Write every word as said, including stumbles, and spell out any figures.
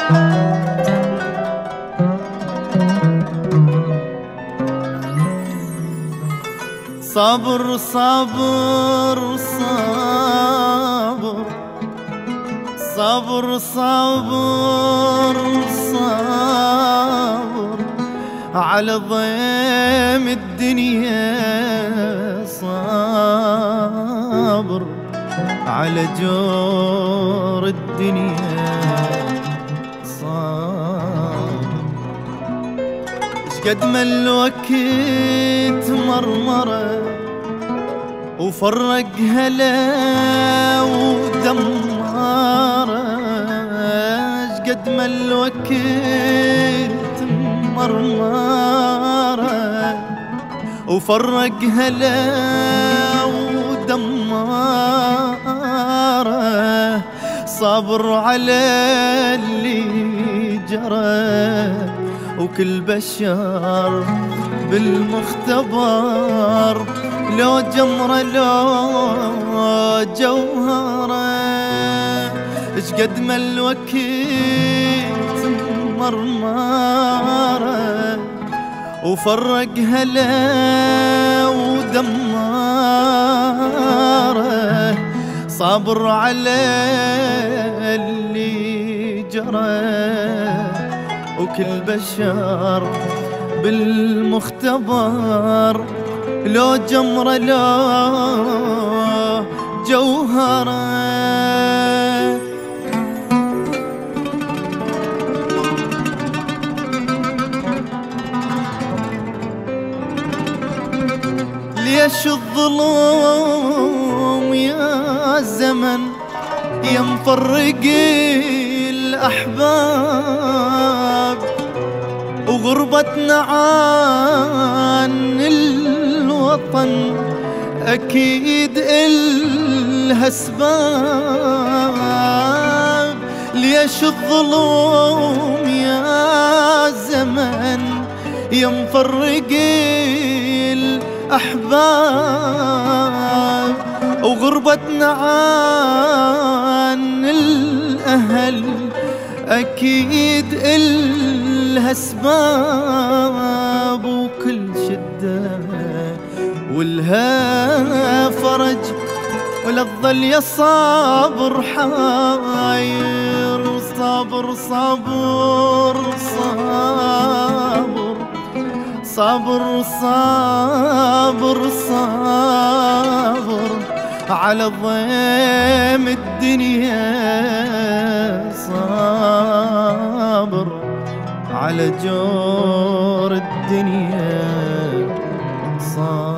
صبر صبر صبر صبر صبر صبر على ضيم الدنيا، صبر على جور الدنيا، صبر. شقد ما الوقت مرمره وفرق هلا ودماره، شقد ما الوقت مرمره وفرق هلا ودماره، صبر على اللي جرى وكل بشر بالمختبر، لو جمرة لو جوهرة. شقد ما الوقت مرمرة وفرق هلا ودمارة، صبر على اللي جرى وكل بشر بالمختبر، لو جمرة لو جوهرة. ليش الظلوم يا زمن يا مفرق الأحباب، وغربتنا عن الوطن أكيد إلها أسباب. ليش الظلوم يا زمن يا مفرق الأحباب، وغربتنا عن الأهل أكيد إلها أسباب، وكل شدة ولها فرج ولا تظل يا صابر حاير. صابر صابر صابر صابر صابر صابر على ضيم الدنيا، صابر على جور الدنيا، صابر.